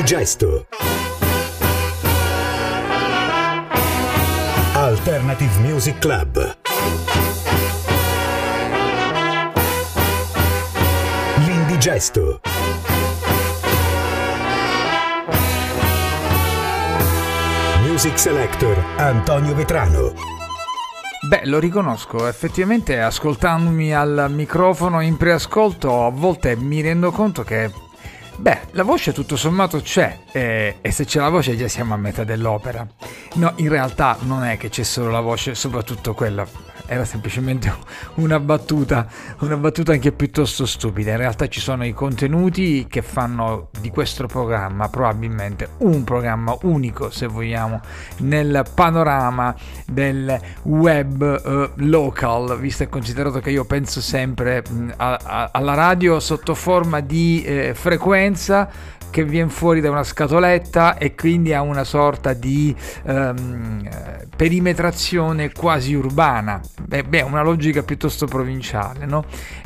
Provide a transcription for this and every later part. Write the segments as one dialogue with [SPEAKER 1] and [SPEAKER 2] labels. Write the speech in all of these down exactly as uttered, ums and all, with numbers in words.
[SPEAKER 1] L'indigesto. Alternative Music Club. L'indigesto. Music Selector Antonio Vetrano.
[SPEAKER 2] Beh, lo riconosco, effettivamente ascoltandomi al microfono in preascolto a volte mi rendo conto che, beh, la voce tutto sommato c'è e, e se c'è la voce già siamo a metà dell'opera. No, in realtà non è che c'è solo la voce, soprattutto quella. Era semplicemente una battuta, una battuta anche piuttosto stupida. In realtà ci sono i contenuti che fanno di questo programma probabilmente un programma unico, se vogliamo, nel panorama del web eh, local, visto e considerato che io penso sempre mh, a, a, alla radio sotto forma di eh, frequenza che viene fuori da una scatoletta e quindi ha una sorta di um, perimetrazione quasi urbana. Beh, beh, una logica piuttosto provinciale, no?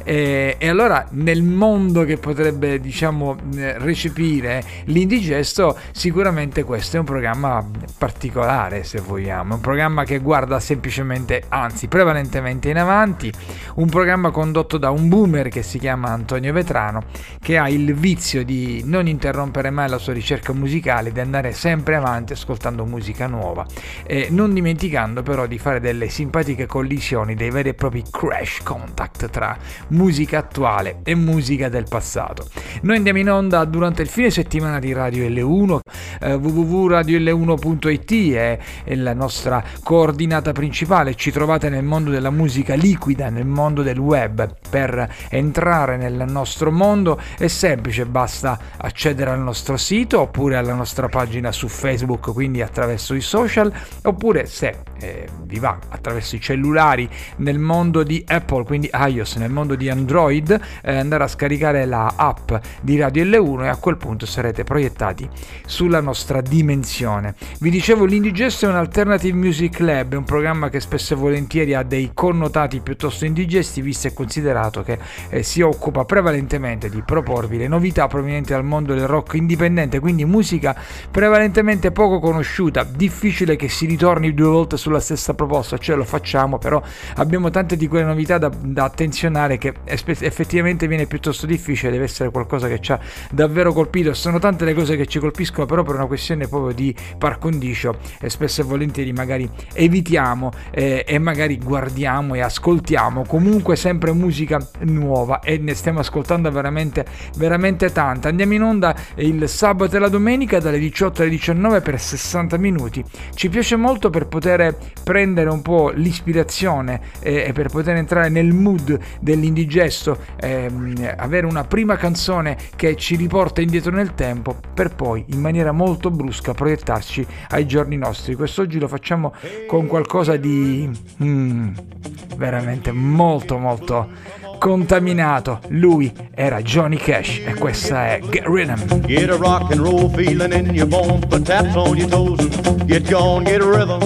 [SPEAKER 2] E, e allora nel mondo che potrebbe, diciamo, recepire l'indigesto, sicuramente questo è un programma particolare, se vogliamo, un programma che guarda semplicemente, anzi prevalentemente in avanti, un programma condotto da un boomer che si chiama Antonio Vetrano, che ha il vizio di non interrompere rompere mai la sua ricerca musicale, di andare sempre avanti ascoltando musica nuova, e non dimenticando però di fare delle simpatiche collisioni, dei veri e propri crash contact tra musica attuale e musica del passato. Noi andiamo in onda durante il fine settimana di Radio L uno, eh, w w w punto radio l uno punto i t è, è la nostra coordinata principale. Ci trovate nel mondo della musica liquida, nel mondo del web. Per entrare nel nostro mondo è semplice, basta accedere al nostro sito oppure alla nostra pagina su Facebook, quindi attraverso i social, oppure se eh, vi va attraverso i cellulari nel mondo di Apple, quindi iOS, nel mondo di Android, eh, andare a scaricare la app di Radio L uno e a quel punto sarete proiettati sulla nostra dimensione. Vi dicevo, l'Indigesto è un Alternative Music Club, è un programma che spesso e volentieri ha dei connotati piuttosto indigesti, visto e considerato che eh, si occupa prevalentemente di proporvi le novità provenienti dal mondo del rock indipendente, quindi musica prevalentemente poco conosciuta, difficile che si ritorni due volte sulla stessa proposta, cioè lo facciamo, però abbiamo tante di quelle novità da, da attenzionare che effettivamente viene piuttosto difficile, deve essere qualcosa che ci ha davvero colpito. Sono tante le cose che ci colpiscono, però per una questione proprio di par condicio e spesso e volentieri magari evitiamo eh, e magari guardiamo e ascoltiamo comunque sempre musica nuova, e ne stiamo ascoltando veramente veramente tanta. Andiamo in onda il sabato e la domenica dalle diciotto alle diciannove per sessanta minuti. Ci piace molto per poter prendere un po' l'ispirazione e, e per poter entrare nel mood dell'indigesto, ehm, avere una prima canzone che ci riporta indietro nel tempo per poi in maniera molto brusca proiettarci ai giorni nostri. Quest'oggi lo facciamo con qualcosa di mm, veramente molto molto contaminato. Lui era Johnny Cash e questa è Get Rhythm.
[SPEAKER 3] Get a rock and roll feeling in your bones, put taps on your toes and get gone, get a rhythm.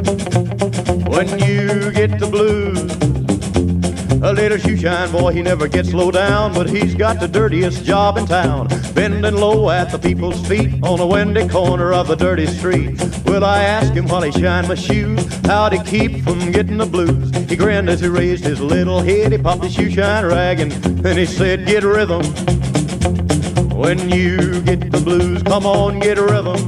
[SPEAKER 3] When you get the blues, a little shoeshine boy, he never gets low down, but he's got the dirtiest job in town, bending low at the people's feet on a windy corner of a dirty street. Well, I asked him while he shined my shoes, how'd he keep from getting the blues? He grinned as he raised his little head, he popped his shoeshine rag and then he said, get rhythm. When you get the blues, come on, get rhythm.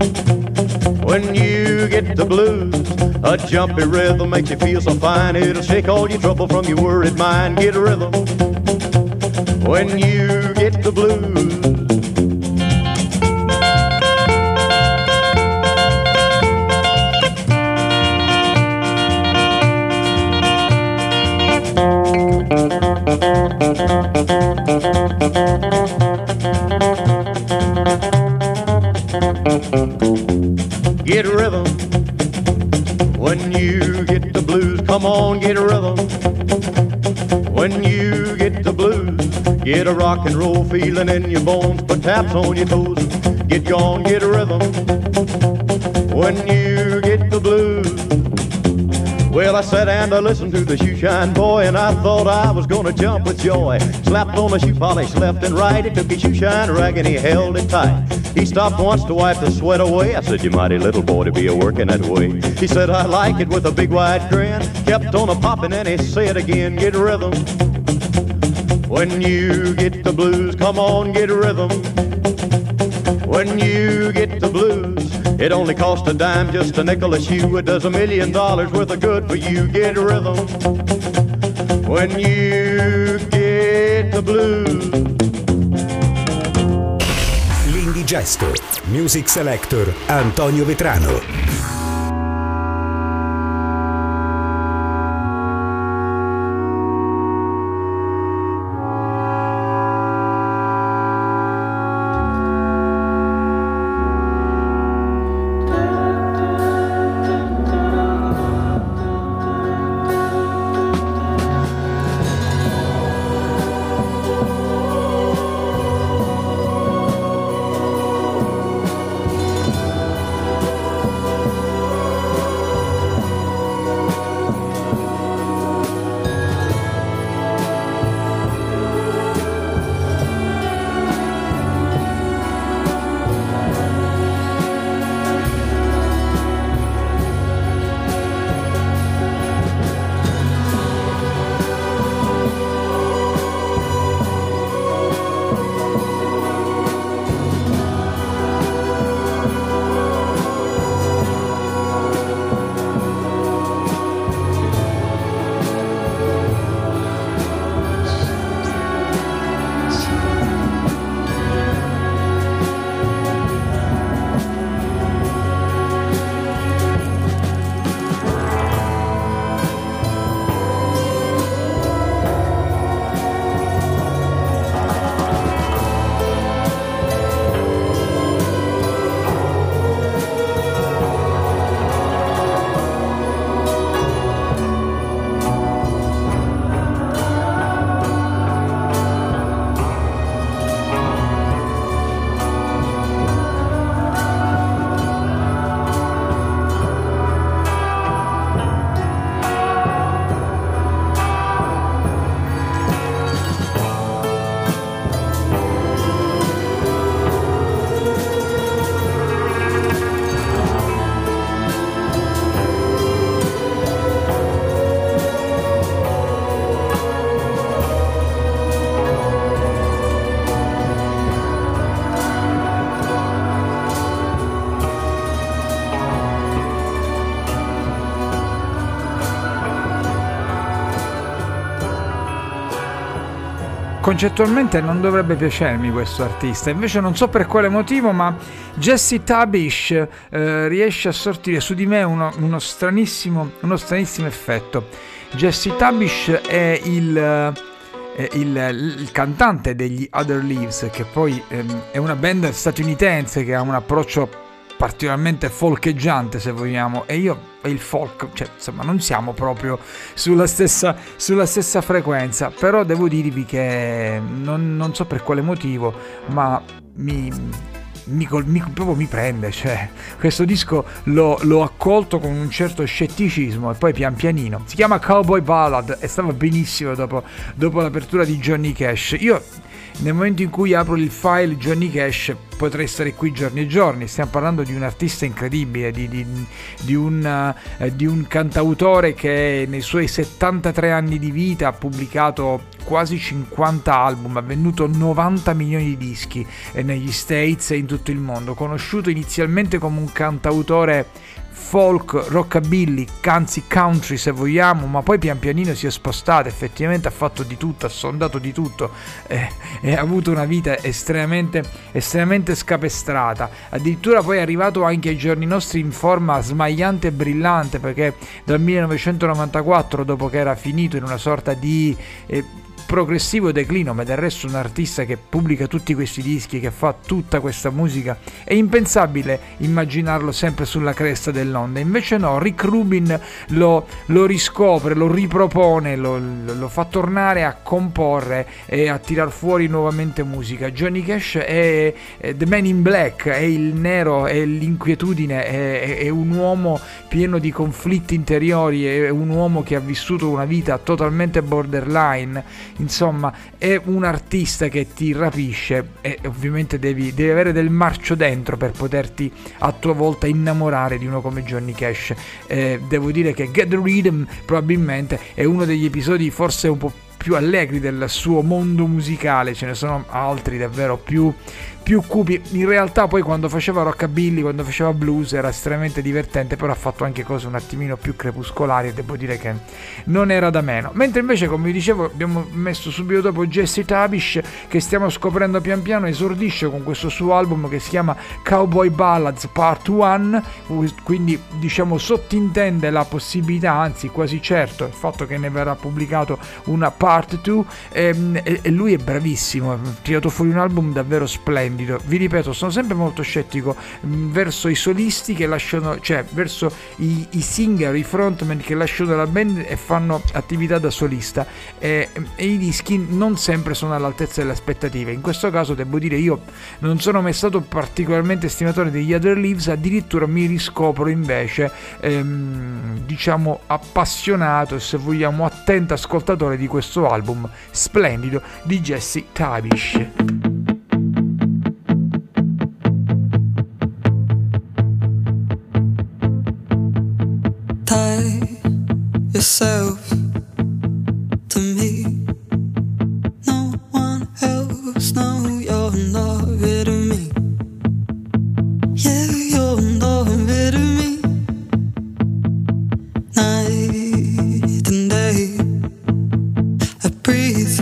[SPEAKER 3] When you get the blues, a jumpy rhythm makes you feel so fine, it'll shake all your trouble from your worried mind. Get a rhythm when you get the blues. Get a rhythm when you get the blues. Come on, get a rhythm when you get the blues. Get a rock and roll feeling in your bones, put taps on your toes, get gone, get a rhythm when you get the blues. Well, I sat and I listened to the shoeshine boy, and I thought I was gonna jump with joy. Slapped on the shoe polish left and right, he took his shoeshine rag and he held it tight. He stopped once to wipe the sweat away. I said, you mighty little boy to be a working that way. He said, I like it with a big wide grin. Kept on a popping and he said again, get rhythm. When you get the blues, come on, get rhythm. When you get the blues, it only costs a dime, just a nickel a shoe. It does a million dollars worth of good for you. Get rhythm. When you get the blues.
[SPEAKER 1] L'Indigesto, Music Selector Antonio Vetrano.
[SPEAKER 2] Concettualmente non dovrebbe piacermi questo artista, invece non so per quale motivo, ma Jesse Tabish eh, riesce a sortire su di me uno, uno, stranissimo, uno stranissimo effetto. Jesse Tabish è il, è il, il cantante degli Other Leaves, che poi ehm, è una band statunitense che ha un approccio particolarmente folcheggiante, se vogliamo, e io e il folk, cioè insomma non siamo proprio sulla stessa, sulla stessa frequenza, però devo dirvi che non, non so per quale motivo, ma mi, mi, mi, proprio mi prende, cioè questo disco l'ho, l'ho accolto con un certo scetticismo e poi pian pianino. Si chiama Cowboy Ballad e stava benissimo dopo, dopo l'apertura di Johnny Cash. Io nel momento in cui apro il file Johnny Cash potrei stare qui giorni e giorni. Stiamo parlando di un artista incredibile, di, di, di, un, eh, di un cantautore che nei suoi settantatré anni di vita ha pubblicato quasi cinquanta album, ha venduto novanta milioni di dischi eh, negli States e in tutto il mondo. Conosciuto inizialmente come un cantautore folk, rockabilly, anzi country se vogliamo, ma poi pian pianino si è spostato, effettivamente ha fatto di tutto, ha sondato di tutto eh, e ha avuto una vita estremamente, estremamente scapestrata. Addirittura poi è arrivato anche ai giorni nostri in forma smagliante e brillante, perché dal millenovecentonovantaquattro, dopo che era finito in una sorta di eh, progressivo declino, ma del resto un artista che pubblica tutti questi dischi, che fa tutta questa musica, è impensabile immaginarlo sempre sulla cresta dell'onda. Invece no, Rick Rubin lo, lo riscopre, lo ripropone, lo, lo fa tornare a comporre e a tirar fuori nuovamente musica. Johnny Cash è, è The Man in Black, è il nero, è l'inquietudine, è, è un uomo pieno di conflitti interiori, è un uomo che ha vissuto una vita totalmente borderline, insomma è un artista che ti rapisce e ovviamente devi, devi avere del marcio dentro per poterti a tua volta innamorare di uno come Johnny Cash. Eh, devo dire che Get the Rhythm probabilmente è uno degli episodi forse un po' più allegri del suo mondo musicale, ce ne sono altri davvero più, più cupi. In realtà poi quando faceva rockabilly, quando faceva blues era estremamente divertente, però ha fatto anche cose un attimino più crepuscolari e devo dire che non era da meno. Mentre invece, come vi dicevo, abbiamo messo subito dopo Jesse Tabish, che stiamo scoprendo pian piano, esordisce con questo suo album che si chiama Cowboy Ballads Part uno, quindi diciamo sottintende la possibilità, anzi quasi certo, il fatto che ne verrà pubblicato una Part due, e, e lui è bravissimo, ha tirato fuori un album davvero splendido. Vi ripeto, sono sempre molto scettico mh, verso i solisti che lasciano, cioè verso i, i singer, i frontman che lasciano la band e fanno attività da solista, e, e i dischi non sempre sono all'altezza delle aspettative. In questo caso devo dire, io non sono mai stato particolarmente stimatore degli Other Leaves, addirittura mi riscopro invece ehm, diciamo appassionato e, se vogliamo, attento ascoltatore di questo album splendido di Jesse Tabish.
[SPEAKER 4] Tie yourself to me. No one else, no, you're not rid of me. Yeah, you're not rid of me. Night and day, I breathe.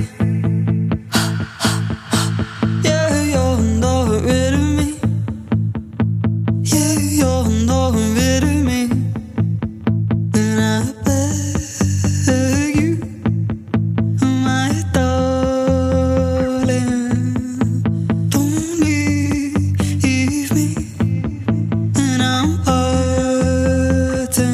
[SPEAKER 4] Yeah, you're not rid of me. Yeah, you're not rid of me. And I beg you, my darling, don't leave me. And I'm hurting.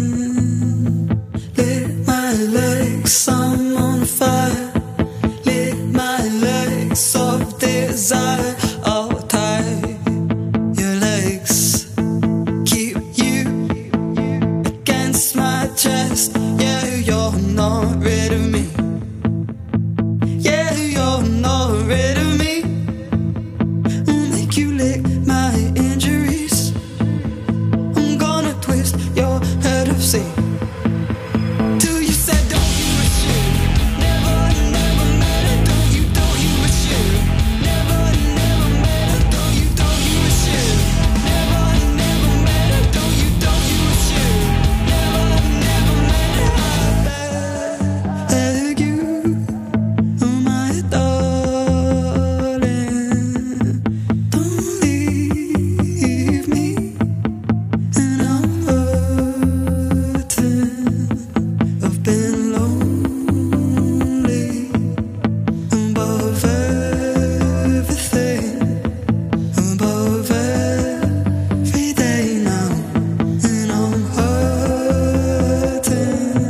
[SPEAKER 4] Lit my legs, I'm on fire. Lit my legs of desire. I'll tie your legs, keep you against my chest. Yeah, you're not rid of me. Yeah, you're not rid of me. I'll make you lick my injuries. I'm gonna twist your head of sea. Till you said don't give a shit. Never, never matter. Don't you, don't give a shit. Never, never matter. Don't you, don't give a shit. Never, never matter. Don't you, don't give a shit. Never, never matter. I beg you, oh my darling, don't leave me. And I'm hurting. I've been lonely above everything, above every day now, and I'm hurting.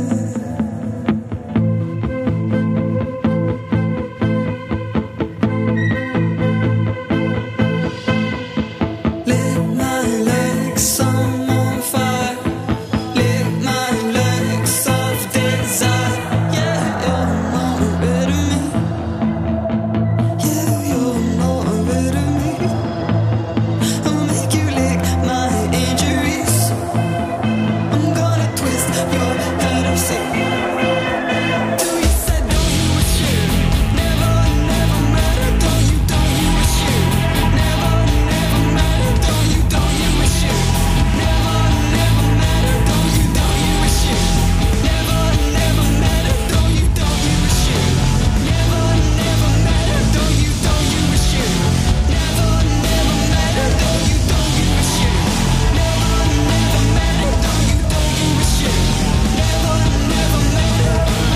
[SPEAKER 4] Lit my legs, I'm on fire. Lit my legs of desire. Yeah, you're not rid of me. Yeah, you're not rid of me. I'll make you lick my injuries. I'm gonna twist your head of sea. Till you said don't you a shit. Never, never matter. Don't you, don't you a shit. Never, never matter. Don't you, don't you a shit. Never, never matter. Don't you, don't you a shit. Never, never matter. Don't you, don't you a shit. Never, never matter. Don't you, don't you a shit. Never, never matter. Don't you, don't you a shit. Never, never matter. Don't you, don't you a shit. Never, never matter.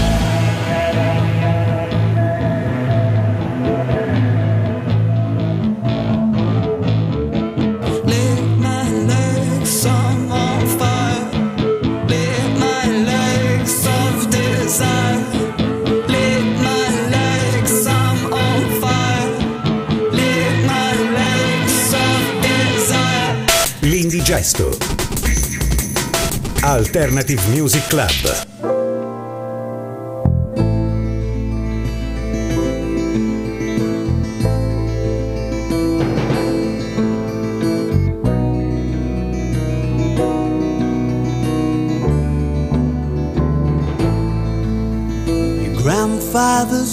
[SPEAKER 4] Lit my legs, I'm on fire. Lit my legs of desire. Lit my legs, I'm on fire. Lit my legs of desire.
[SPEAKER 1] L'Indigesto. Alternative Music Club.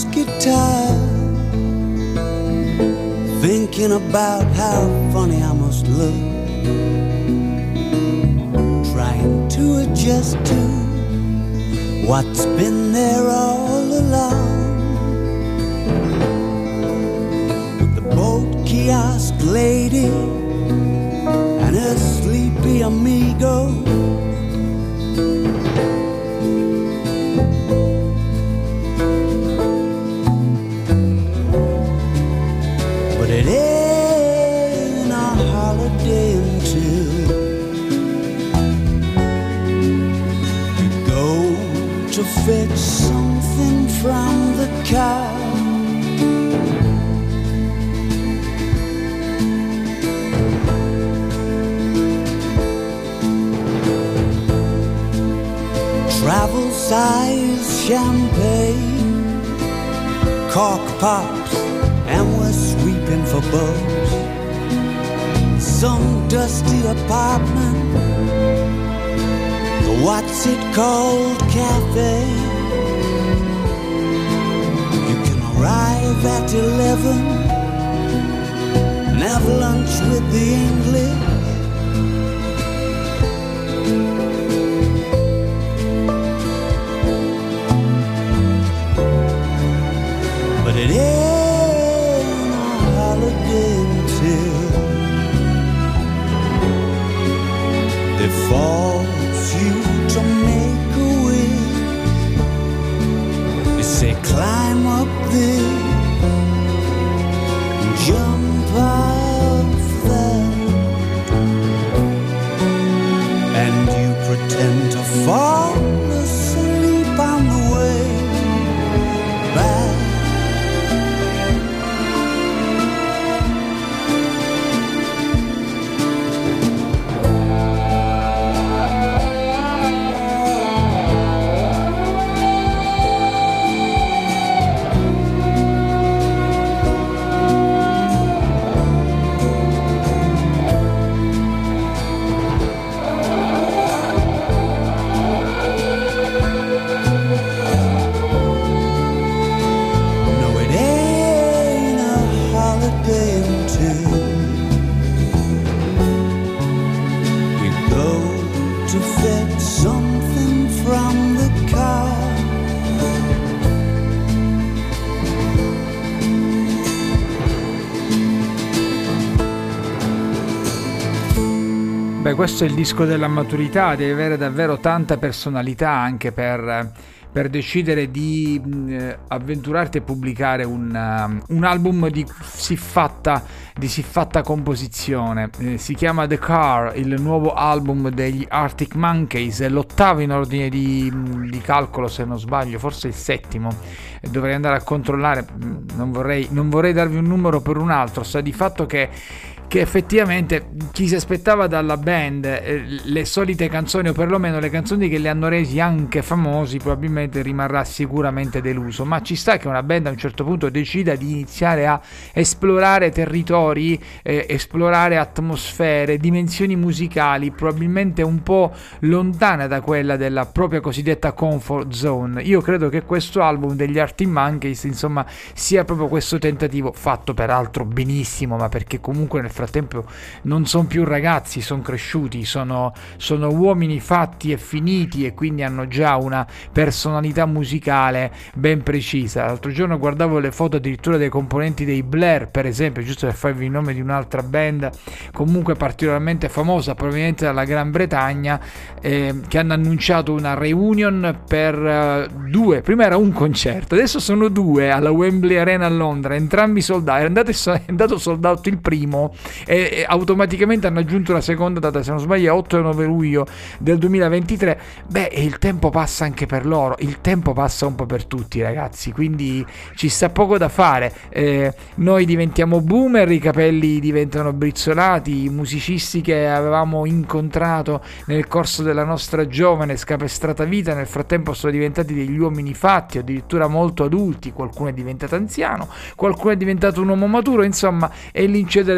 [SPEAKER 4] bass guitar, thinking about how funny I must look, trying to adjust to what's been there all along. With the boat kiosk lady and her sleepy amigo, but it ain't a holiday until you go to fetch something from the car. Travel size champagne, cork pops, and we're sweeping for bugs. Some dusty apartment, the what's it called cafe. You can arrive at eleven and have lunch with the English. But it ain't a holiday until they force you to make a wish. They say climb up there and jump off that, and you pretend to fall asleep on the way back.
[SPEAKER 2] Beh, questo è il disco della maturità, devi avere davvero tanta personalità anche per, per decidere di eh, avventurarti a pubblicare un, uh, un album di siffatta, di siffatta composizione. Eh, si chiama The Car, il nuovo album degli Arctic Monkeys, è l'ottavo in ordine di, di calcolo se non sbaglio, forse il settimo. Dovrei andare a controllare, non vorrei, non vorrei darvi un numero per un altro, sta di fatto che che effettivamente chi si aspettava dalla band eh, le solite canzoni, o perlomeno le canzoni che li hanno resi anche famosi, probabilmente rimarrà sicuramente deluso. Ma ci sta che una band a un certo punto decida di iniziare a esplorare territori, eh, esplorare atmosfere, dimensioni musicali probabilmente un po' lontane da quella della propria cosiddetta comfort zone. Io credo che questo album degli Arctic Monkeys, insomma, sia proprio questo tentativo, fatto peraltro benissimo, ma perché comunque nel frattempo non sono più ragazzi, sono cresciuti, sono, sono uomini fatti e finiti, e quindi hanno già una personalità musicale ben precisa. L'altro giorno guardavo le foto addirittura dei componenti dei Blair, per esempio, giusto per farvi il nome di un'altra band comunque particolarmente famosa proveniente dalla Gran Bretagna, eh, che hanno annunciato una reunion per uh, due, prima era un concerto, adesso sono due alla Wembley Arena a Londra, entrambi sold out. È andato, è andato sold out il primo e, e automaticamente hanno aggiunto la seconda data, se non sbaglio otto e nove luglio del duemilaventitré. Beh, e il tempo passa anche per loro, il tempo passa un po' per tutti, ragazzi, quindi ci sta poco da fare. Eh, noi diventiamo boomer, i capelli diventano brizzolati, i musicisti che avevamo incontrato nel corso della nostra giovane scapestrata vita nel frattempo sono diventati degli uomini fatti, addirittura molto adulti, qualcuno è diventato anziano, qualcuno è diventato un uomo maturo, insomma è l'incedere della vita.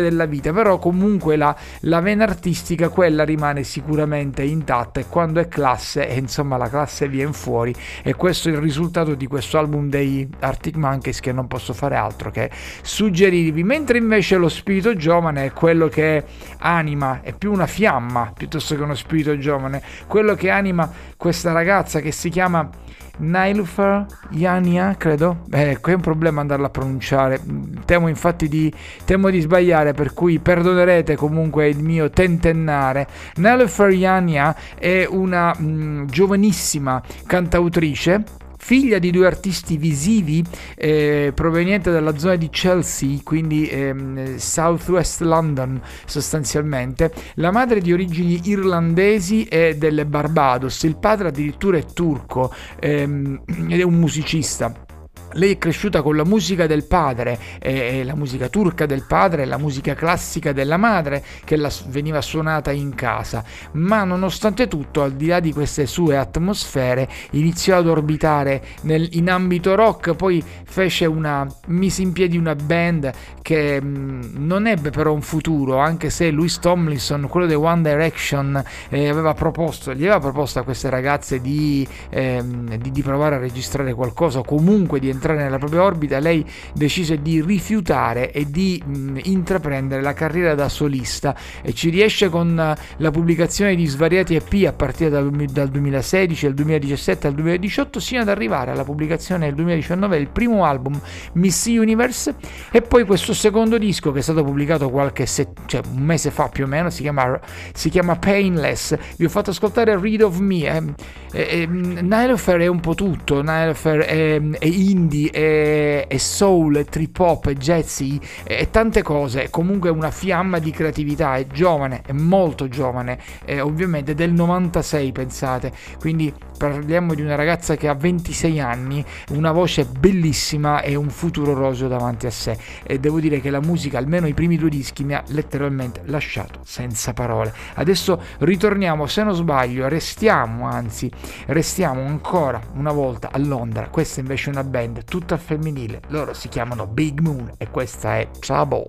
[SPEAKER 2] vita, però comunque la, la vena artistica, quella rimane sicuramente intatta, e quando è classe, e insomma la classe viene fuori, e questo è il risultato di questo album dei Arctic Monkeys, che non posso fare altro che suggerirvi. Mentre invece lo spirito giovane è quello che anima, è più una fiamma piuttosto che uno spirito giovane, quello che anima questa ragazza che si chiama Niloufar Yania, credo. Eh, qui è un problema andarla a pronunciare, temo infatti di temo di sbagliare, per cui perdonerete comunque il mio tentennare. Niloufar Yania è una mh, giovanissima cantautrice, figlia di due artisti visivi eh, proveniente dalla zona di Chelsea, quindi ehm, Southwest London sostanzialmente. La madre è di origini irlandesi e delle Barbados, il padre addirittura è turco ehm, ed è un musicista. Lei è cresciuta con la musica del padre, eh, la musica turca del padre e la musica classica della madre, che la, veniva suonata in casa, ma nonostante tutto, al di là di queste sue atmosfere, iniziò ad orbitare nel, in ambito rock. Poi fece una mise in piedi una band che mh, non ebbe però un futuro, anche se Louis Tomlinson, quello dei One Direction, eh, aveva proposto, gli aveva proposto a queste ragazze di, eh, di, di provare a registrare qualcosa, o comunque di entrare nella propria orbita. Lei decise di rifiutare e di mh, intraprendere la carriera da solista, e ci riesce con uh, la pubblicazione di svariati E P a partire dal, dal duemilasedici al duemiladiciassette al duemiladiciotto, sino ad arrivare alla pubblicazione nel duemiladiciannove del primo album Miss Universe, e poi questo secondo disco che è stato pubblicato qualche set, cioè un mese fa più o meno, si chiama, si chiama Painless. Vi ho fatto ascoltare Read of Me. eh, eh, Niloufar è un po' tutto, Niloufar è, è indie, è, è soul, è trip hop, è jazzy, è tante cose. È comunque una fiamma di creatività, è giovane, è molto giovane, è ovviamente del novantasei, pensate, quindi parliamo di una ragazza che ha ventisei anni, una voce bellissima e un futuro roseo davanti a sé, e devo dire che la musica, almeno i primi due dischi, mi ha letteralmente lasciato senza parole. Adesso ritorniamo, se non sbaglio restiamo, anzi restiamo ancora una volta a Londra. Questa invece è una band tutta femminile, loro si chiamano Big Moon e questa è Trouble.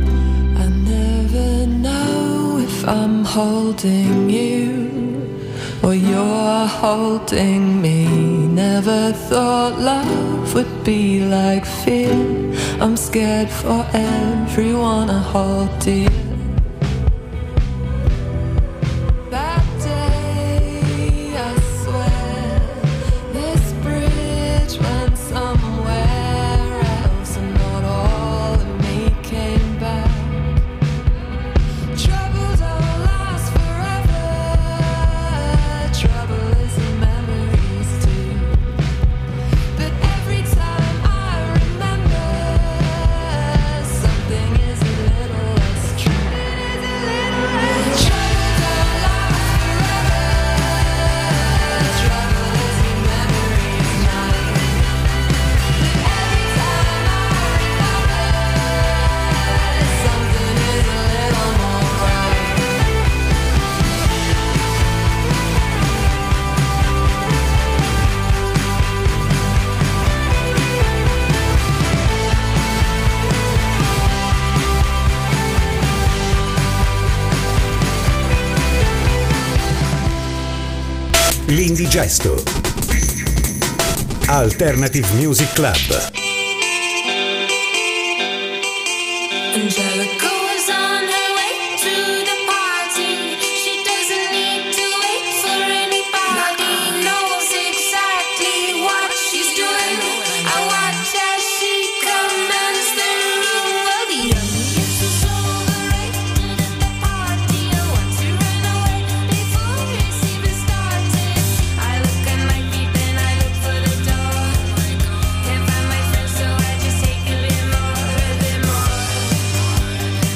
[SPEAKER 4] I'm holding you Well, you're holding me. Never thought love would be like fear. I'm scared for everyone I hold dear. That day, I swear, this bridge went somewhere else, and not all of me came back. Trouble don't last forever. Trouble is in memories too. But every time I remember, something is a little less true. Trouble don't last forever. Trouble is in memories now. But every time I remember, something is a little more right.
[SPEAKER 1] L'Indigesto. Alternative Music Club.
[SPEAKER 4] Angelica was on her way to the party. She doesn't need to wait for anybody. Knows exactly what she's doing. I watch as she commands the room. Well, the youngest is overrated at the party. I want to run away before it's even started. I look at my feet and I look for the door. Can't find my friends, so I just take a bit more, a bit more.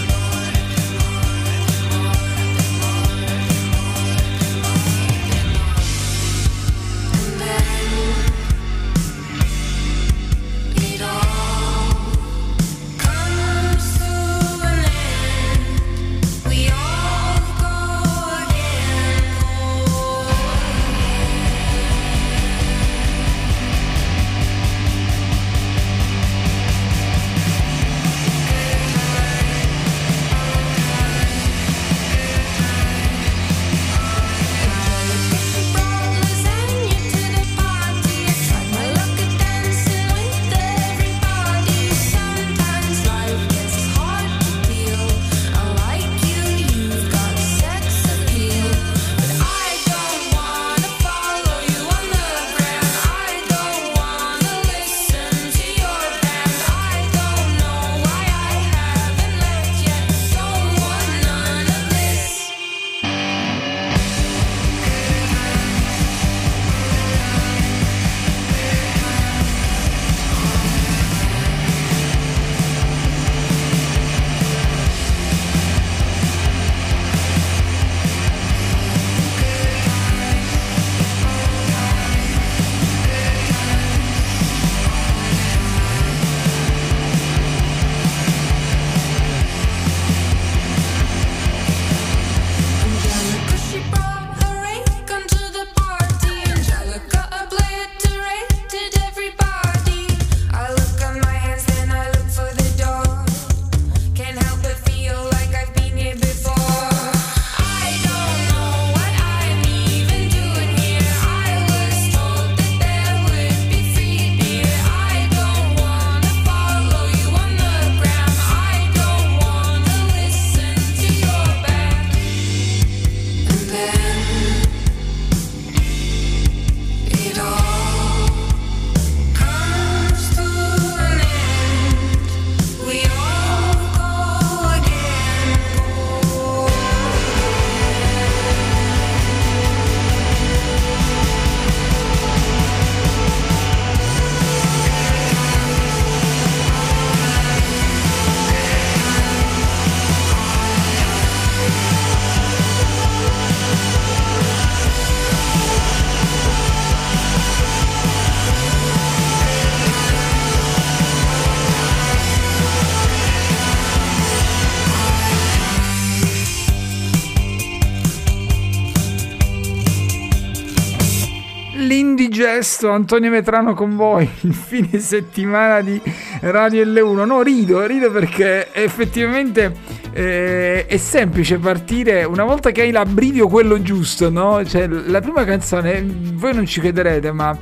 [SPEAKER 2] L'indigesto, Antonio Vetrano con voi, il fine settimana di Radio L uno. No, rido, rido perché effettivamente eh, è semplice partire una volta che hai l'abbrivio quello giusto, no? Cioè, la prima canzone, voi non ci crederete, ma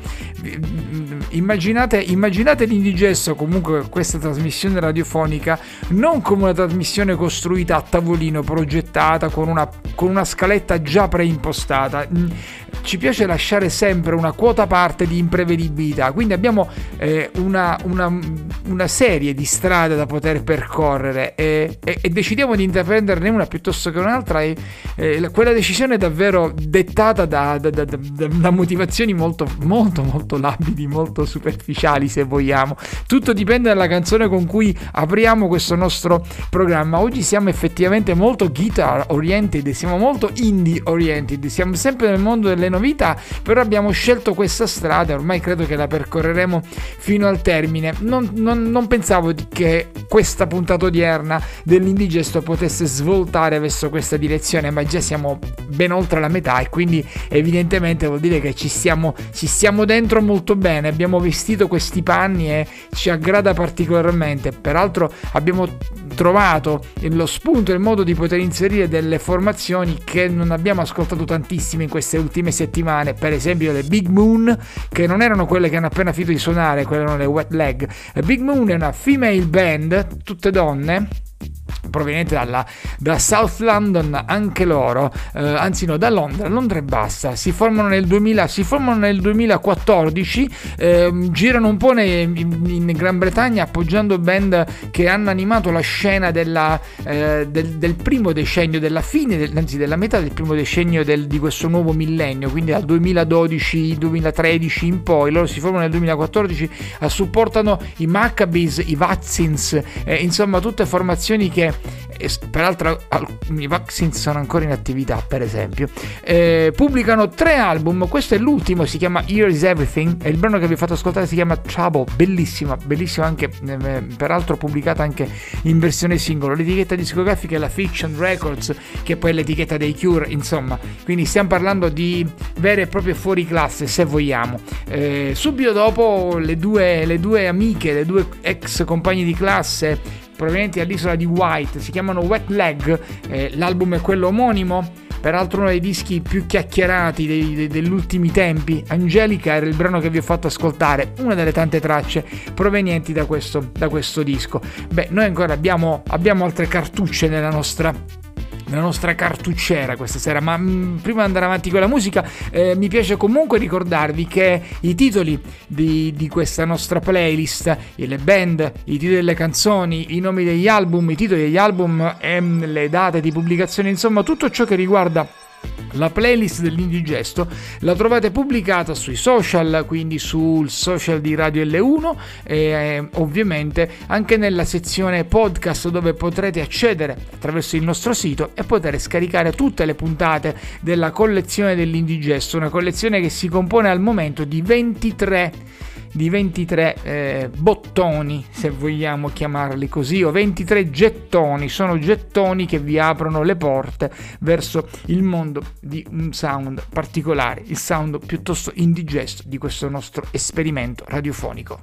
[SPEAKER 2] immaginate, immaginate l'indigesto, comunque questa trasmissione radiofonica, non come una trasmissione costruita a tavolino, progettata con una, con una scaletta già preimpostata. Ci piace lasciare sempre una quota parte di imprevedibilità, quindi abbiamo eh, una, una, una serie di strade da poter percorrere e, e, e decidiamo di intraprenderne una piuttosto che un'altra, e eh, quella decisione è davvero dettata da, da, da, da, da motivazioni molto molto molto labili, molto superficiali se vogliamo. Tutto dipende dalla canzone con cui apriamo questo nostro programma. Oggi siamo effettivamente molto guitar oriented, siamo molto indie oriented, siamo sempre nel mondo delle novità, però abbiamo scelto questa strada, ormai credo che la percorreremo fino al termine. Non, non, non pensavo che questa puntata odierna dell'Indigesto potesse svoltare verso questa direzione, ma già siamo ben oltre la metà e quindi evidentemente vuol dire che ci stiamo, ci stiamo dentro molto bene, abbiamo vestito questi panni e ci aggrada particolarmente. Peraltro abbiamo trovato lo spunto e il modo di poter inserire delle formazioni che non abbiamo ascoltato tantissime in queste ultime settimane, per esempio le Big Moon, che non erano quelle che hanno appena finito di suonare, quelle erano le Wet Leg. Le Big Moon è una female band, tutte donne, proveniente dalla, da South London anche loro, eh, anzi no, da Londra, Londra e basta. Si formano nel duemila, si formano nel duemilaquattordici, eh, girano un po' nei, in, in Gran Bretagna appoggiando band che hanno animato la scena della, eh, del, del primo decennio, della fine, del, anzi della metà del primo decennio del, di questo nuovo millennio, quindi dal duemiladodici duemilatredici in poi. Loro si formano nel duemilaquattordici, eh, supportano i Maccabees, i Vaccines, eh, insomma tutte formazioni che E, peraltro i Vaccines sono ancora in attività, per esempio. Eh, pubblicano tre album, questo è l'ultimo, si chiama Here Is Everything e il brano che vi ho fatto ascoltare si chiama Trouble, bellissima, bellissima anche, eh, peraltro pubblicata anche in versione singolo. L'etichetta discografica è la Fiction Records, che poi è l'etichetta dei Cure, insomma, quindi stiamo parlando di vere e proprie fuori classe, se vogliamo. Eh, subito dopo le due, le due amiche, le due ex compagni di classe provenienti dall'isola di White, si chiamano Wet Leg, eh, l'album è quello omonimo, peraltro uno dei dischi più chiacchierati dei, dei, degli ultimi tempi. Angelica era il brano che vi ho fatto ascoltare, una delle tante tracce provenienti da questo, da questo disco. Beh, noi ancora abbiamo, abbiamo altre cartucce nella nostra la nostra cartucciera questa sera, ma mh, prima di andare avanti con la musica eh, mi piace comunque ricordarvi che i titoli di, di questa nostra playlist, le band, i titoli delle canzoni, i nomi degli album, i titoli degli album e mh, le date di pubblicazione, insomma tutto ciò che riguarda la playlist dell'Indigesto la trovate pubblicata sui social, quindi sul social di Radio L uno e eh, ovviamente anche nella sezione podcast, dove potrete accedere attraverso il nostro sito e poter scaricare tutte le puntate della collezione dell'Indigesto, una collezione che si compone al momento di ventitré di ventitré eh, bottoni, se vogliamo chiamarli così, o ventitré gettoni. Sono gettoni che vi aprono le porte verso il mondo di un sound particolare, il sound piuttosto indigesto di questo nostro esperimento radiofonico.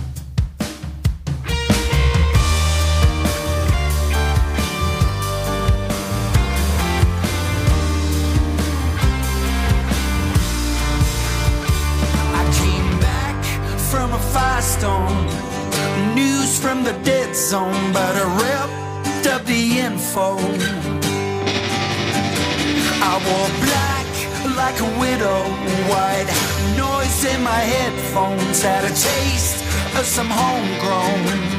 [SPEAKER 5] Stone. News from the dead zone, but I ripped up the info. I wore black like a widow, white noise in my headphones, had a taste of some homegrown.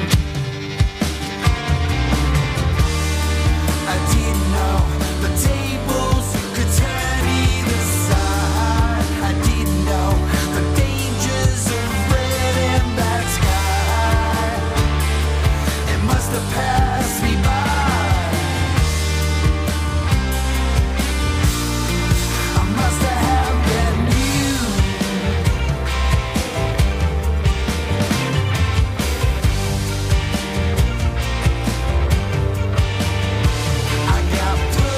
[SPEAKER 5] I didn't know the tables could turn either side. I didn't know the dangers of red and black sky. It must have passed me by. I must have been you. I got put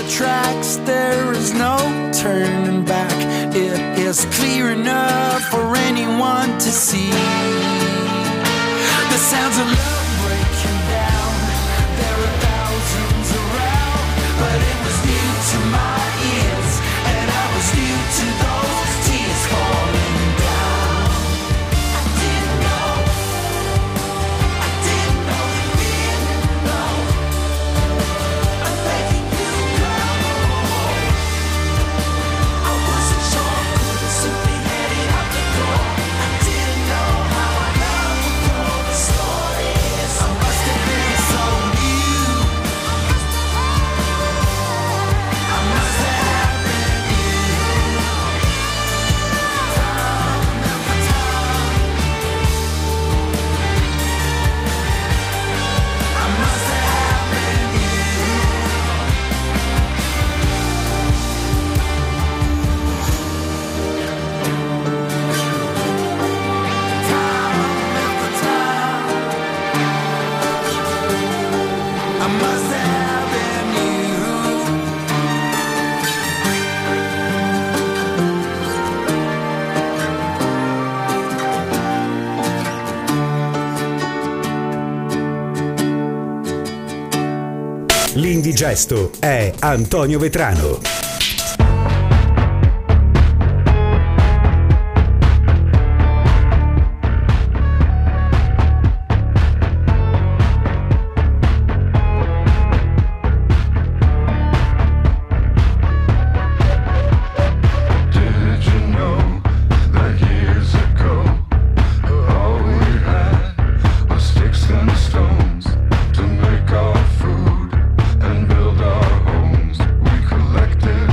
[SPEAKER 5] tracks, there is no turning back. It is clear enough for anyone to see. The sounds of love breaking down, there are thousands around, but it was new to my ears, and I was new to those tears falling down. I didn't know, I didn't know you didn't know. I'm letting you go. I wasn't sure, couldn't simply head it out the door. I didn't know how I love would go the stories. I must have been so new. I must have been you. Time after time. I must have been you. Time after time. I must have been you.
[SPEAKER 1] L'indigesto è Antonio Vetrano.
[SPEAKER 6] Did you know that years ago all we had was sticks and stones to make our food and build our homes? We collected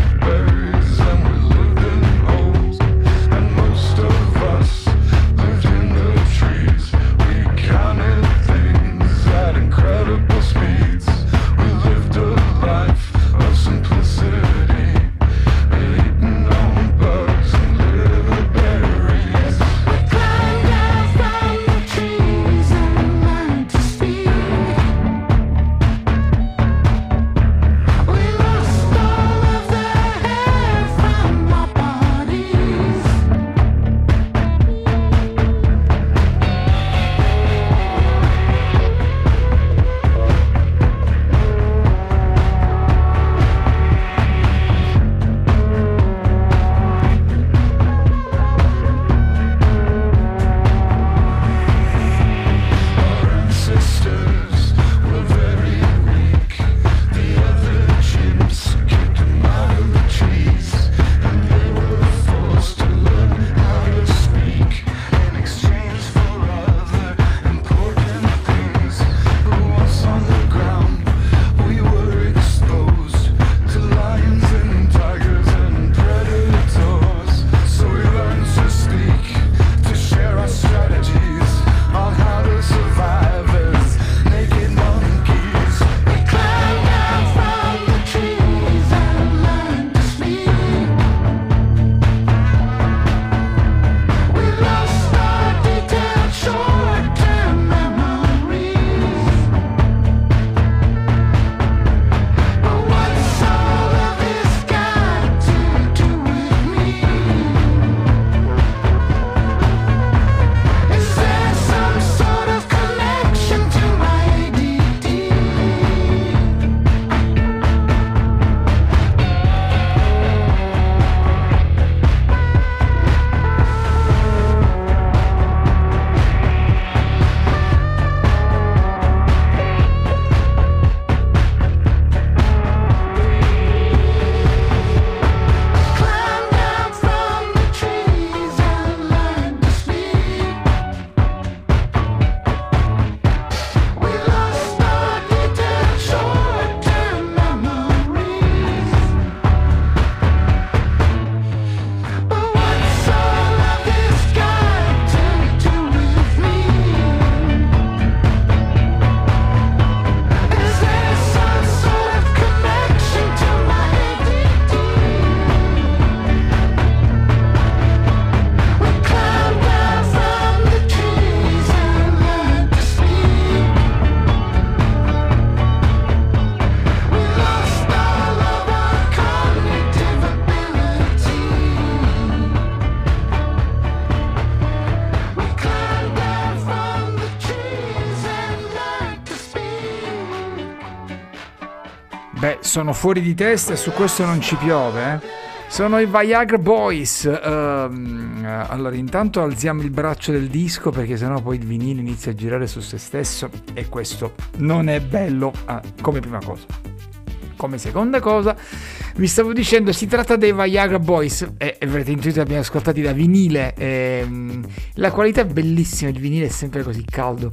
[SPEAKER 2] Beh, sono fuori di testa e su questo non ci piove, eh? Sono i Viagra Boys. Ehm, allora, intanto alziamo il braccio del disco perché sennò poi il vinile inizia a girare su se stesso e questo non è bello, ah, come prima cosa. Come seconda cosa, vi stavo dicendo, si tratta dei Viagra Boys e avrete intuito, abbiamo ascoltati da vinile. Ehm, la qualità è bellissima, il vinile è sempre così caldo,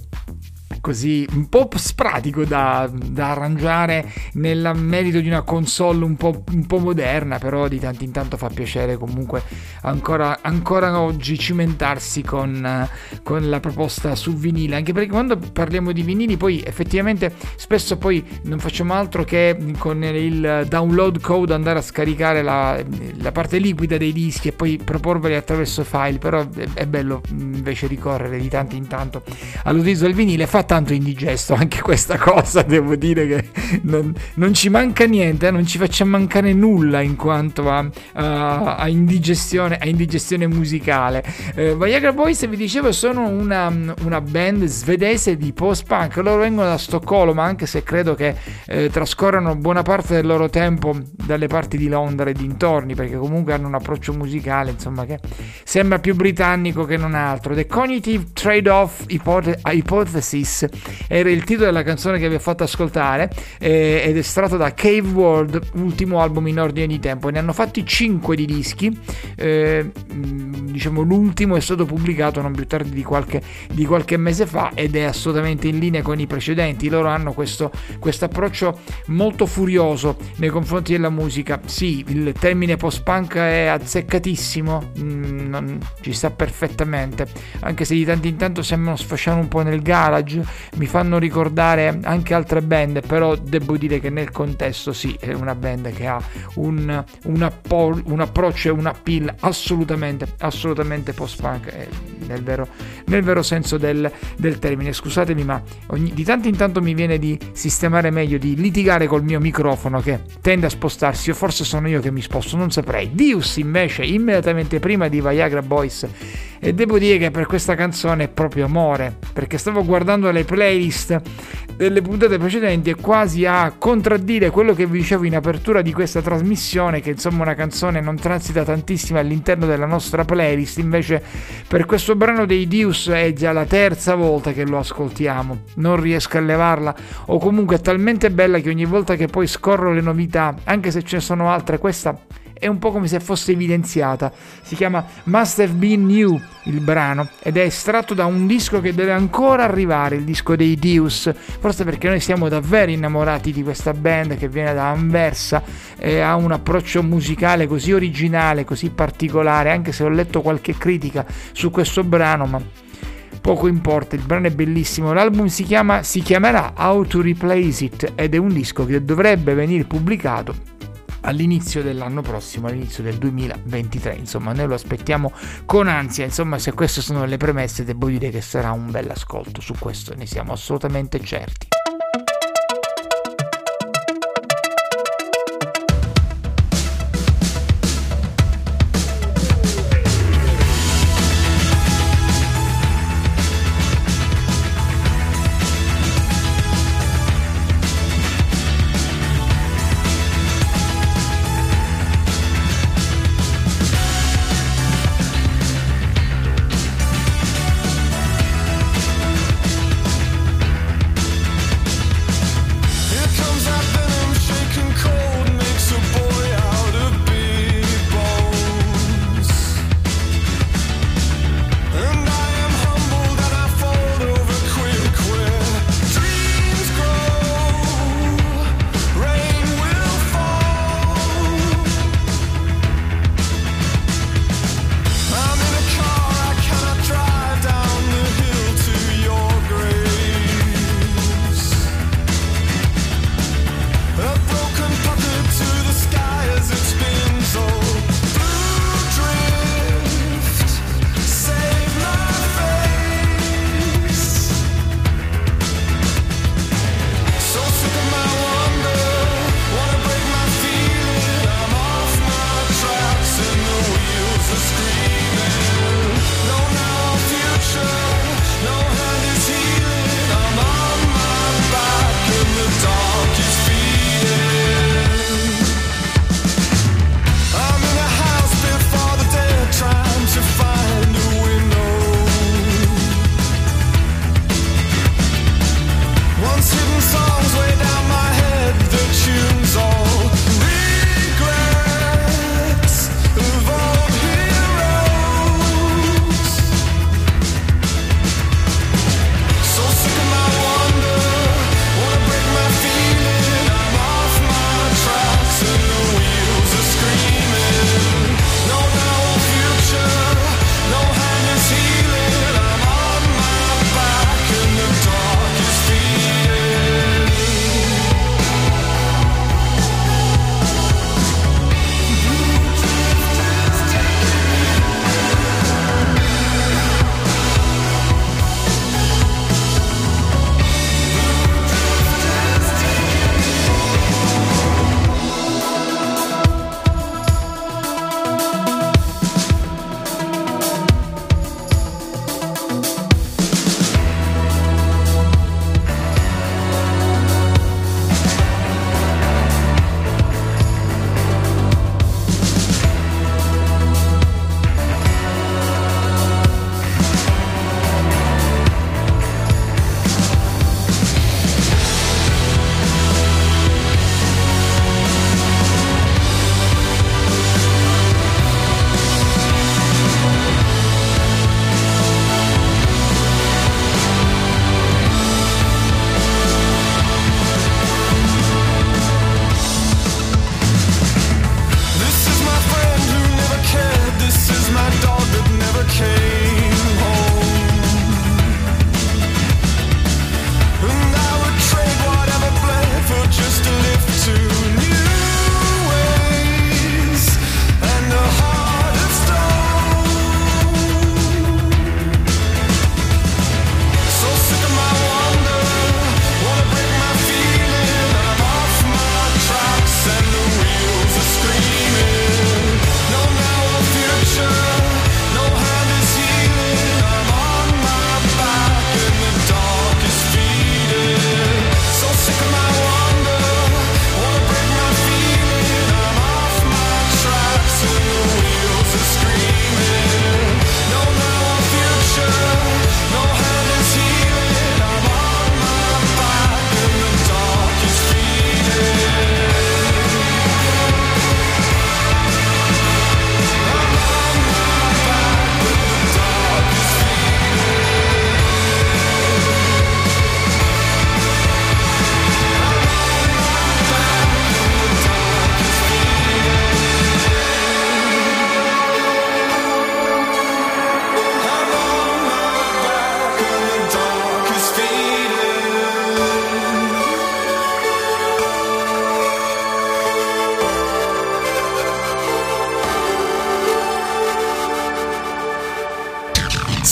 [SPEAKER 2] così un po' spratico da, da arrangiare nel merito di una console un po', un po' moderna, però di tanto in tanto fa piacere comunque ancora, ancora oggi cimentarsi con, con la proposta su vinile, anche perché quando parliamo di vinili poi effettivamente spesso poi non facciamo altro che con il download code andare a scaricare la, la parte liquida dei dischi e poi proporveli attraverso file, però è, è bello invece ricorrere di tanto in tanto all'utilizzo del vinile. Fa tanto indigesto anche questa cosa, devo dire che non, non ci manca niente, eh? Non ci faccia mancare nulla in quanto a, a, a indigestione a indigestione musicale. eh, Viagra Boys, vi dicevo, sono una, una band svedese di post-punk. Loro vengono da Stoccolma, anche se credo che eh, trascorrano buona parte del loro tempo dalle parti di Londra e dintorni, perché comunque hanno un approccio musicale insomma che sembra più britannico che non altro. The Cognitive Trade-off Hypothe- Hypothesis era il titolo della canzone che vi ho fatto ascoltare, eh, ed è estratto da Cave World, ultimo album in ordine di tempo. Ne hanno fatti cinque di dischi, eh, diciamo l'ultimo è stato pubblicato non più tardi di qualche, di qualche mese fa ed è assolutamente in linea con i precedenti. Loro hanno questo approccio molto furioso nei confronti della musica. Sì, il termine post-punk è azzeccatissimo, mm, non, ci sta perfettamente, anche se di tanto in tanto sembrano sfasciare un po' nel garage, mi fanno ricordare anche altre band, però devo dire che nel contesto sì, è una band che ha un, un, appo, un approccio e un appeal assolutamente assolutamente post-punk, eh, nel, vero, nel vero senso del, del termine. Scusatemi, ma ogni, di tanto in tanto mi viene di sistemare meglio, di litigare col mio microfono che tende a spostarsi, o forse sono io che mi sposto, non saprei. Deus invece immediatamente prima di Viagra Boys, e devo dire che per questa canzone è proprio amore, perché stavo guardando le playlist delle puntate precedenti e quasi a contraddire quello che vi dicevo in apertura di questa trasmissione, che insomma una canzone non transita tantissimo all'interno della nostra playlist. Invece per questo brano dei Deus è già la terza volta che lo ascoltiamo, non riesco a levarla, o comunque è talmente bella che ogni volta che poi scorro le novità, anche se ce ne sono altre, questa è un po' come se fosse evidenziata. Si chiama Must Have Been You il brano, ed è estratto da un disco che deve ancora arrivare, il disco dei Deus, forse perché noi siamo davvero innamorati di questa band che viene da Anversa e ha un approccio musicale così originale, così particolare, anche se ho letto qualche critica su questo brano, ma poco importa, il brano è bellissimo. L'album si chiama si chiamerà How to Replace It ed è un disco che dovrebbe venire pubblicato all'inizio dell'anno prossimo, all'inizio del duemilaventitré. Insomma, noi lo aspettiamo con ansia. Insomma, se queste sono le premesse, devo dire che sarà un bel ascolto, su questo ne siamo assolutamente certi.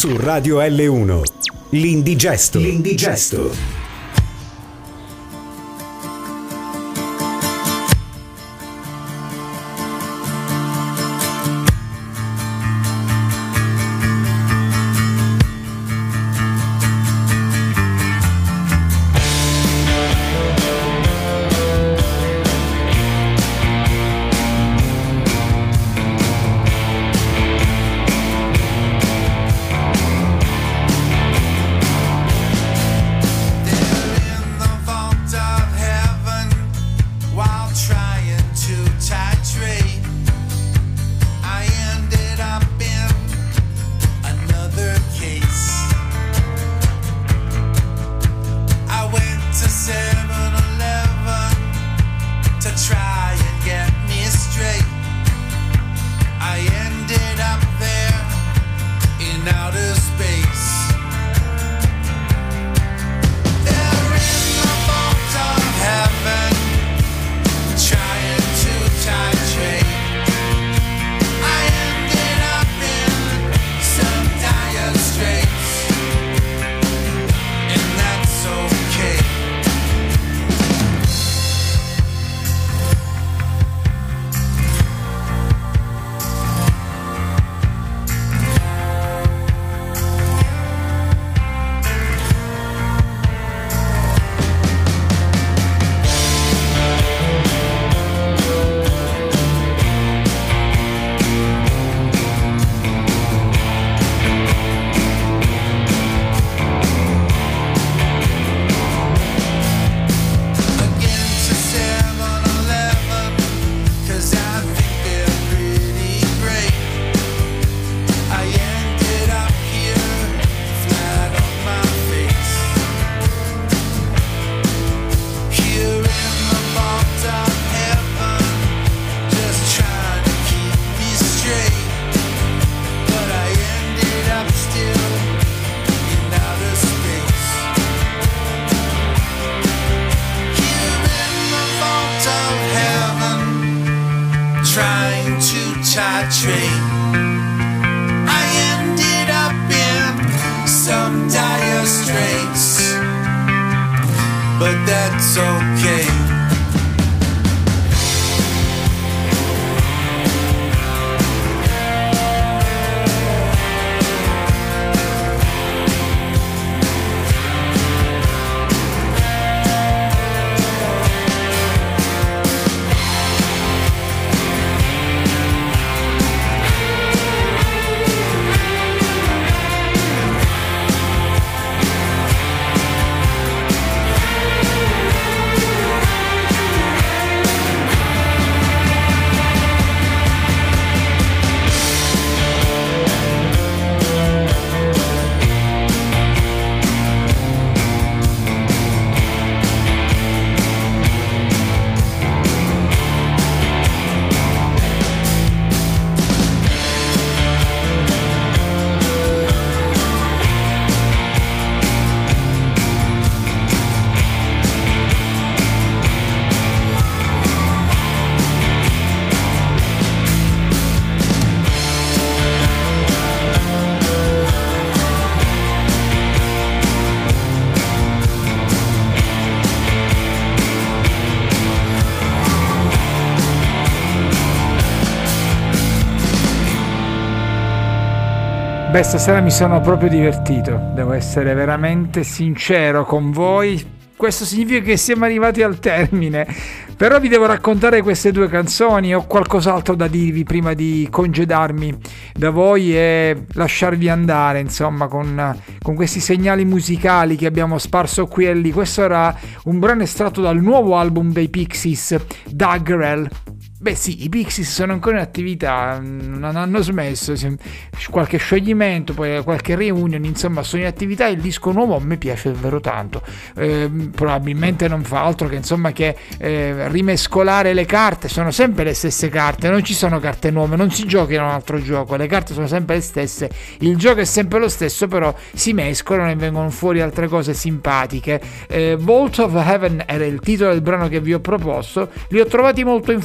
[SPEAKER 1] su Radio L uno. L'Indigesto. L'Indigesto.
[SPEAKER 2] Beh, stasera mi sono proprio divertito, devo essere veramente sincero con voi. Questo significa che siamo arrivati al termine, però vi devo raccontare queste due canzoni. Ho qualcos'altro da dirvi prima di congedarmi da voi e lasciarvi andare, insomma, con, con questi segnali musicali che abbiamo sparso qui e lì. Questo era un brano estratto dal nuovo album dei Pixies, Duggerel. Beh sì, i Pixies sono ancora in attività, non hanno smesso, qualche scioglimento, poi qualche reunion, insomma sono in attività. Il disco nuovo a me piace davvero tanto, eh, probabilmente non fa altro che insomma che eh, rimescolare le carte. Sono sempre le stesse carte, non ci sono carte nuove, non si gioca in un altro gioco, le carte sono sempre le stesse, il gioco è sempre lo stesso, però si mescolano e vengono fuori altre cose simpatiche. eh, Vault of Heaven era il titolo del brano che vi ho proposto, li ho trovati molto in forma in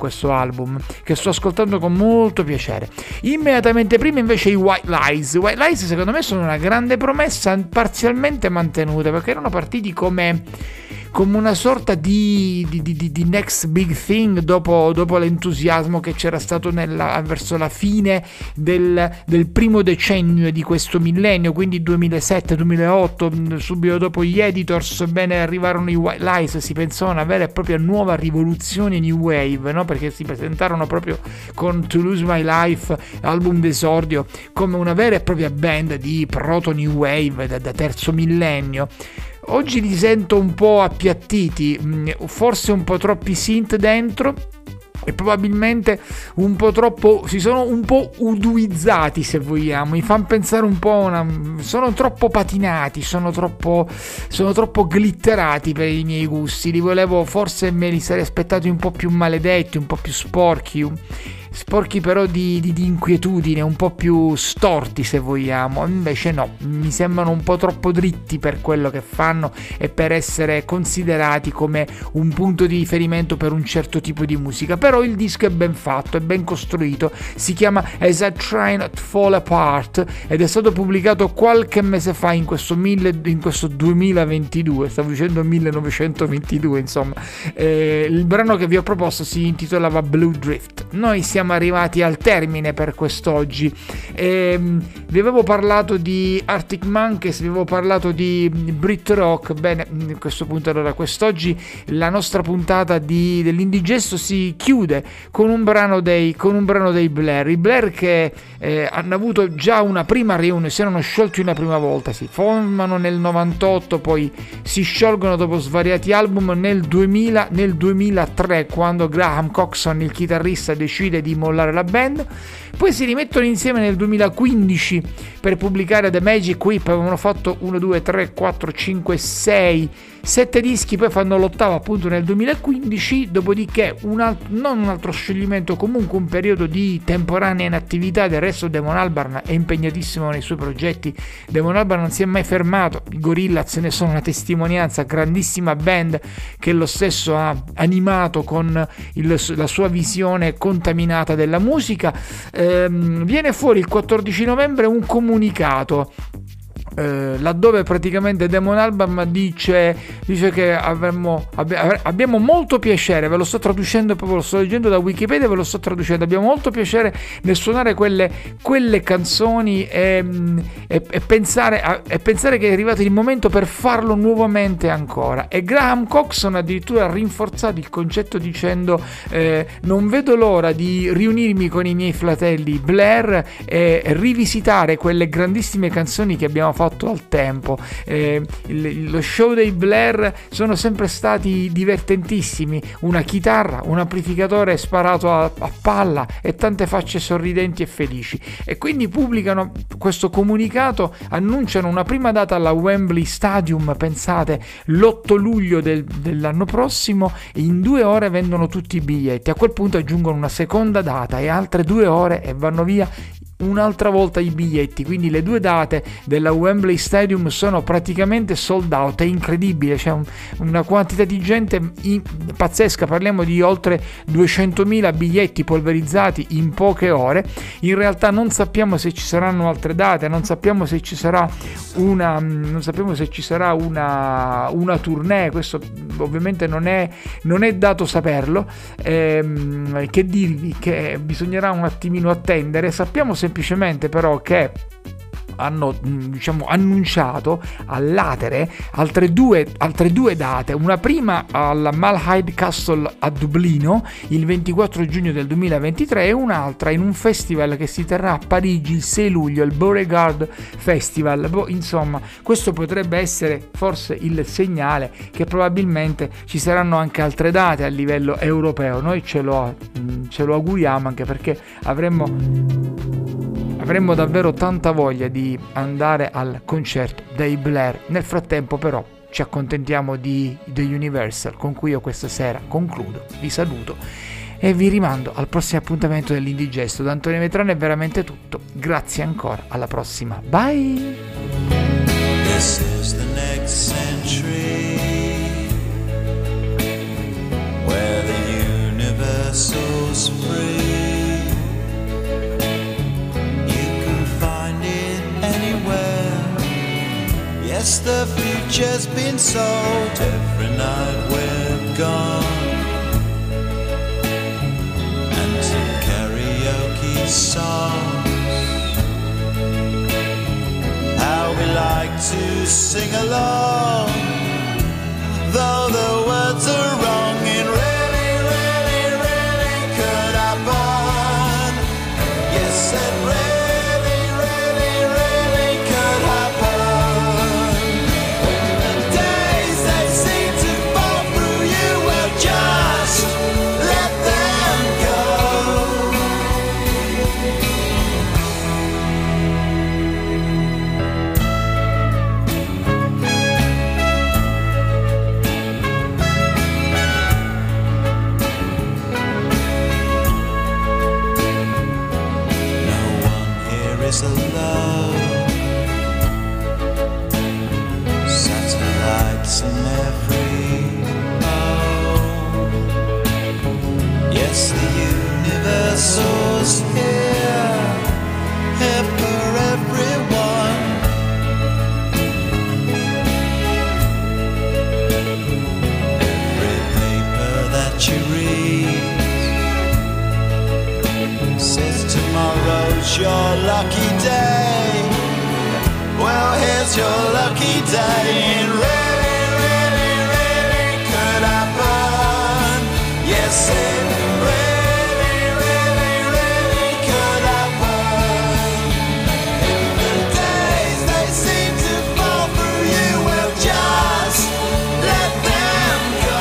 [SPEAKER 2] questo album, che sto ascoltando con molto piacere. Immediatamente prima invece i White Lies. White Lies secondo me sono una grande promessa parzialmente mantenuta, perché erano partiti come come una sorta di, di, di, di next big thing dopo, dopo l'entusiasmo che c'era stato nella, verso la fine del, del primo decennio di questo millennio, quindi duemilasette duemilaotto, subito dopo gli Editors, bene, arrivarono i White Lies, si pensò a una vera e propria nuova rivoluzione new wave, no? Perché si presentarono proprio con To Lose My Life, album d'esordio, come una vera e propria band di proto new wave da, da terzo millennio. Oggi li sento un po' appiattiti, forse un po' troppi synth dentro e probabilmente un po' troppo, si sono un po' uduizzati, se vogliamo, mi fanno pensare un po' a una, sono troppo patinati, sono troppo sono troppo glitterati per i miei gusti, li volevo, forse me li sarei aspettati un po' più maledetti, un po' più sporchi, un, sporchi però di, di, di inquietudine, un po' più storti se vogliamo, invece no, mi sembrano un po' troppo dritti per quello che fanno e per essere considerati come un punto di riferimento per un certo tipo di musica. Però il disco è ben fatto, è ben costruito, si chiama As I Try Not to Fall Apart ed è stato pubblicato qualche mese fa in questo, mille, in questo duemilaventidue, stavo dicendo millenovecentoventidue, insomma. Eh, il brano che vi ho proposto si intitolava Blue Drift. Noi siamo arrivati al termine per quest'oggi. Eh, vi avevo parlato di Arctic Monkeys, vi avevo parlato di Brit Rock. Bene, a questo punto allora quest'oggi la nostra puntata di, dell'Indigesto si chiude con un brano dei, con un brano dei Blair. I Blair che eh, hanno avuto già una prima riunione, si erano sciolti una prima volta, si formano nel novantotto, poi si sciolgono dopo svariati album nel duemila, nel duemilatré, quando Graham Coxon, il chitarrista, decide di mollare la band. Poi si rimettono insieme nel duemilaquindici per pubblicare The Magic Whip. Avevano fatto uno, due, tre, quattro, cinque, sei, sette dischi, poi fanno l'ottavo appunto nel duemilaquindici, dopodiché un altro, non un altro scioglimento, comunque un periodo di temporanea inattività. Del resto Damon Albarn è impegnatissimo nei suoi progetti, Damon Albarn non si è mai fermato, i Gorillaz ne sono una testimonianza, grandissima band che lo stesso ha animato con il, la sua visione contaminata della musica. Ehm, viene fuori il quattordici novembre un comunicato Eh, laddove praticamente Damon Albarn dice, dice che avremmo, abbi- abbiamo molto piacere, ve lo sto traducendo proprio, lo sto leggendo da Wikipedia, ve lo sto traducendo, abbiamo molto piacere nel suonare quelle, quelle canzoni e, e, e, pensare, a, e pensare che è arrivato il momento per farlo nuovamente ancora. E Graham Coxon addirittura ha rinforzato il concetto dicendo eh, non vedo l'ora di riunirmi con i miei fratelli Blair e rivisitare quelle grandissime canzoni che abbiamo fatto al tempo. Eh, il, lo show dei Blair sono sempre stati divertentissimi, una chitarra, un amplificatore sparato a, a palla e tante facce sorridenti e felici, e quindi pubblicano questo comunicato, annunciano una prima data alla Wembley Stadium, pensate, l'otto luglio del, dell'anno prossimo, e in due ore vendono tutti i biglietti. A quel punto aggiungono una seconda data e altre due ore e vanno via un'altra volta i biglietti, quindi le due date della Wembley Stadium sono praticamente sold out. È incredibile, c'è un, una quantità di gente in, pazzesca, parliamo di oltre duecentomila biglietti polverizzati in poche ore. In realtà non sappiamo se ci saranno altre date, non sappiamo se ci sarà una non sappiamo se ci sarà una, una tournée, questo ovviamente non è, non è dato saperlo. Ehm, che dirvi, che bisognerà un attimino attendere. Sappiamo semplicemente però che hanno, diciamo, annunciato all'atere altre due, altre due date, una prima alla Malahide Castle a Dublino il ventiquattro giugno del duemilaventitré e un'altra in un festival che si terrà a Parigi il sei luglio, il Beauregard Festival. Insomma, questo potrebbe essere forse il segnale che probabilmente ci saranno anche altre date a livello europeo. Noi ce lo, ce lo auguriamo, anche perché avremmo Avremmo davvero tanta voglia di andare al concerto dei Blair. Nel frattempo però ci accontentiamo di The Universal, con cui io questa sera concludo. Vi saluto e vi rimando al prossimo appuntamento dell'Indigesto. Da Antonio Vetrano è veramente tutto. Grazie ancora, alla prossima. Bye!
[SPEAKER 4] This is the next century where the universal
[SPEAKER 7] just been sold every night we're gone. And some karaoke songs. How we like to sing along, though the words are wrong. It really, really, really could happen. Yes, it really, really, really could happen. The days they seem to fall through you, well, just let them go. Is alone. Satellites in every home. Yes, the universe soars here, here for everyone. Every paper that you read says tomorrow's your lucky day. Well, here's your lucky day. It really, really, really could happen. Yes, it really, really, really could happen. If the days they seem to fall through you, well, just let them go.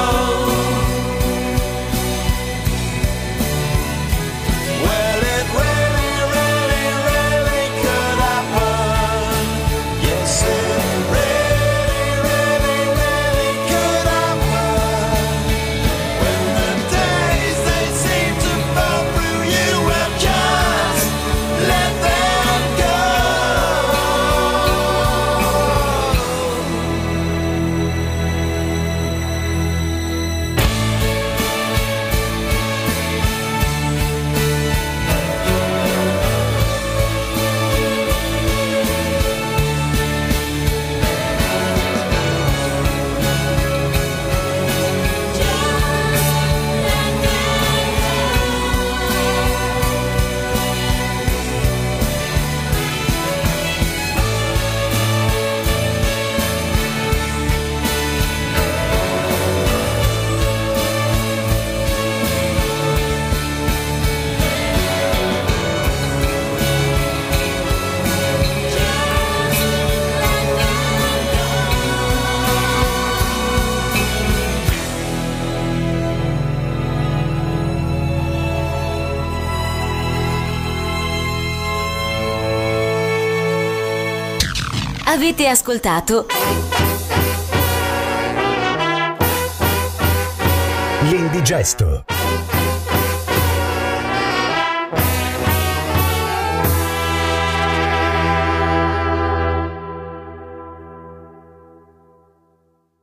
[SPEAKER 7] Well, it really, really, really could happen. Yes, it really, really, really could happen. When the days they seem to fall through you, well, just let them go.
[SPEAKER 8] Avete ascoltato
[SPEAKER 1] L'Indigesto.